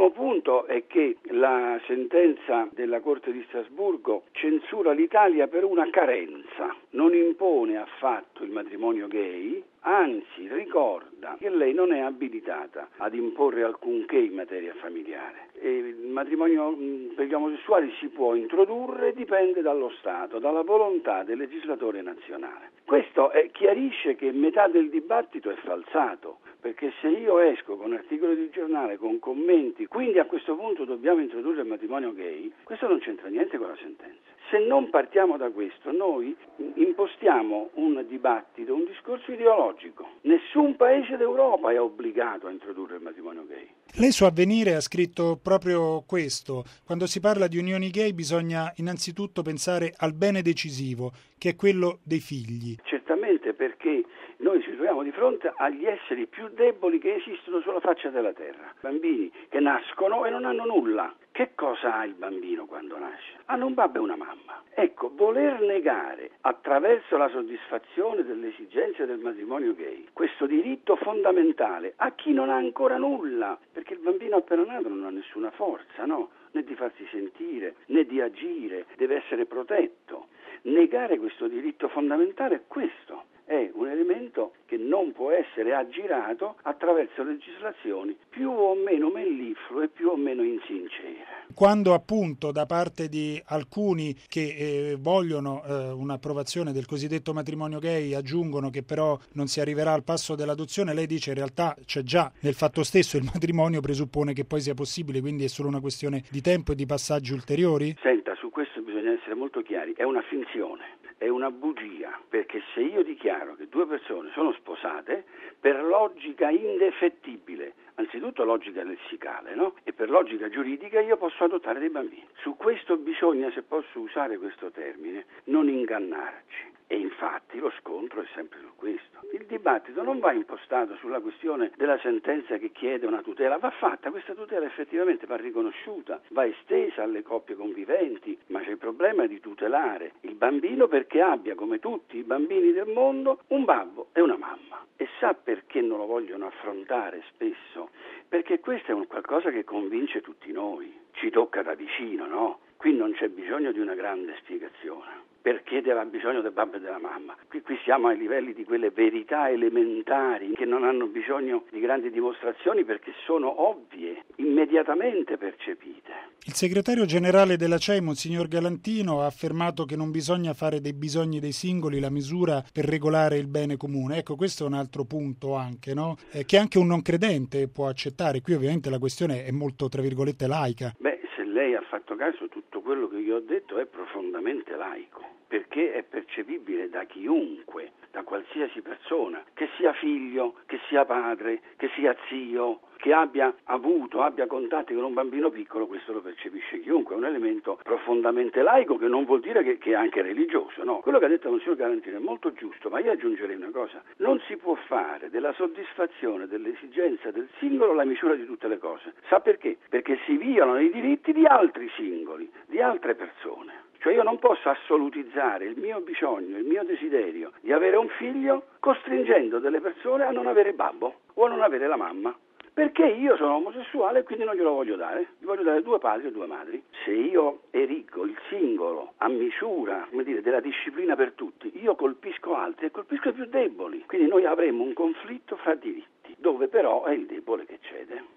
primo punto è che la sentenza della Corte di Strasburgo censura l'Italia per una carenza, non impone affatto il matrimonio gay, anzi ricorda che lei non è abilitata ad imporre alcunché in materia familiare. Il matrimonio per gli omosessuali si può introdurre, dipende dallo Stato, dalla volontà del legislatore nazionale. Questo chiarisce che metà del dibattito è falsato, perché se io esco con articoli di giornale, con commenti, quindi a questo punto dobbiamo introdurre il matrimonio gay, questo non c'entra niente con la sentenza. Se non partiamo da questo, noi impostiamo un dibattito, un discorso ideologico. Nessun paese d'Europa è obbligato a introdurre il matrimonio gay. Lei su Avvenire ha scritto proprio questo: quando si parla di unioni gay bisogna innanzitutto pensare al bene decisivo, che è quello dei figli. Certamente, perché noi ci troviamo di fronte agli esseri più deboli che esistono sulla faccia della terra. Bambini che nascono e non hanno nulla. Che cosa ha il bambino quando nasce? Hanno un babbo e una mamma. Ecco, voler negare attraverso la soddisfazione delle esigenze del matrimonio gay questo diritto fondamentale a chi non ha ancora nulla, perché il bambino appena nato non ha nessuna forza, no? Né di farsi sentire, né di agire, deve essere protetto. Negare questo diritto fondamentale è questo. È un elemento che non può essere aggirato attraverso legislazioni più o meno melliflue e più o meno insincere. Quando appunto da parte di alcuni che vogliono un'approvazione del cosiddetto matrimonio gay aggiungono che però non si arriverà al passo dell'adozione, lei dice in realtà c'è già nel fatto stesso, il matrimonio presuppone che poi sia possibile, quindi è solo una questione di tempo e di passaggi ulteriori? Senta, su questo bisogna essere molto chiari, è una finzione. È una bugia, perché se io dichiaro che due persone sono sposate, per logica indefettibile, anzitutto logica lessicale, no? E per logica giuridica io posso adottare dei bambini. Su questo bisogna, se posso usare questo termine, non ingannarci. E infatti lo scontro è sempre su questo. Il dibattito non va impostato sulla questione della sentenza che chiede una tutela, va fatta, questa tutela effettivamente va riconosciuta, va estesa alle coppie conviventi, ma c'è il problema di tutelare il bambino perché abbia, come tutti i bambini del mondo, un babbo e una mamma. E sa perché non lo vogliono affrontare spesso? Perché questo è un qualcosa che convince tutti noi, ci tocca da vicino, no? Qui non c'è bisogno di una grande spiegazione. Perché deve aver bisogno del babbo e della mamma? Qui siamo ai livelli di quelle verità elementari che non hanno bisogno di grandi dimostrazioni perché sono ovvie, immediatamente percepite. Il segretario generale della CEI, Monsignor Galantino, ha affermato che non bisogna fare dei bisogni dei singoli la misura per regolare il bene comune. Ecco, questo è un altro punto anche, no? Che anche un non credente può accettare. Qui ovviamente la questione è molto, tra virgolette, laica. Se lei ha fatto caso, tutto quello che io ho detto è profondamente laico, perché è percepibile da chiunque, da qualsiasi persona, che sia figlio, che sia padre, che sia zio, che abbia contatti con un bambino piccolo, questo lo percepisce chiunque, è un elemento profondamente laico che non vuol dire che è anche religioso, no? Quello che ha detto il Monsignor Galantino è molto giusto, ma io aggiungerei una cosa, non si può fare della soddisfazione dell'esigenza del singolo la misura di tutte le cose. Sa perché? Perché si violano i diritti di altri singoli, di altre persone. Cioè io non posso assolutizzare il mio bisogno, il mio desiderio di avere un figlio costringendo delle persone a non avere babbo o a non avere la mamma. Perché io sono omosessuale e quindi non glielo voglio dare. Gli voglio dare due padri e due madri. Se io erigo il singolo a misura, della disciplina per tutti, io colpisco altri e colpisco i più deboli. Quindi noi avremo un conflitto fra diritti, dove però è il debole che cede.